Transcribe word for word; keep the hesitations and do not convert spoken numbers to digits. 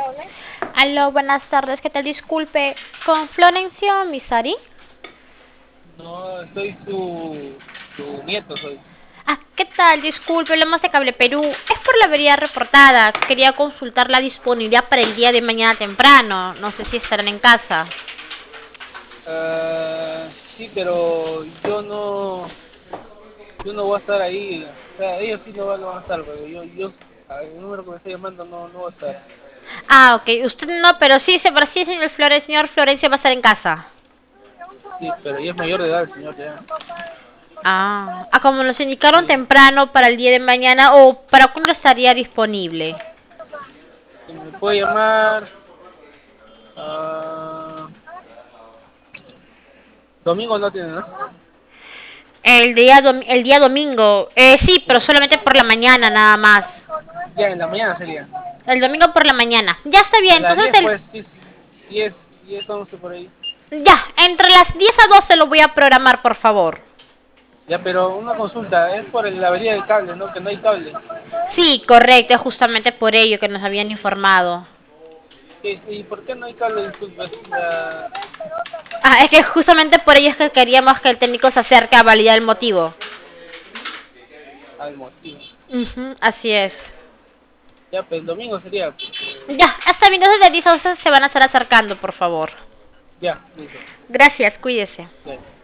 Aló, buenas tardes, ¿qué tal? Disculpe, ¿con Florencio Misari? No, soy su, su nieto, soy. Ah, ¿qué tal? Disculpe, lo más de Cable Perú. Es por la avería reportada. Quería consultar la disponibilidad para el día de mañana temprano. No sé si estarán en casa. Ah, sí, pero yo no, yo no voy a estar ahí. O sea, ellos sí no van, no van a estar, pero yo, yo, a- el número que me está llamando no, no va a estar. Ah, ok. Usted no, pero sí, se- pero sí, señor Flores, señor Florencio va a estar en casa. Sí, pero ya es mayor de edad el señor ya. Ah, ah, como nos indicaron Sí, temprano para el día de mañana, o para cuándo estaría disponible. y me puede llamar ah, domingo no tiene, ¿no? El día, dom- el día domingo. Eh, sí, pero Sí. solamente por la mañana nada más. Ya en la mañana sería. El domingo por la mañana. Ya está bien, A las entonces diez el... pues, diez, diez, diez, once por ahí. Ya, entre las diez a doce lo voy a programar, por favor. Ya, pero una consulta, es por la avería del cable, ¿no? Que no hay cable. Sí, correcto, es justamente por ello que nos habían informado. ¿Y, y por qué no hay cable? Disculpe. La- Ah, es que justamente por ello es que queríamos que el técnico se acerque a validar el motivo. al motivo. Ujú, así es. Ya, pues el domingo sería, porque... Ya, hasta bien, entonces de diez a doce se van a estar acercando, por favor. Ya, listo. Gracias, cuídese. Ya.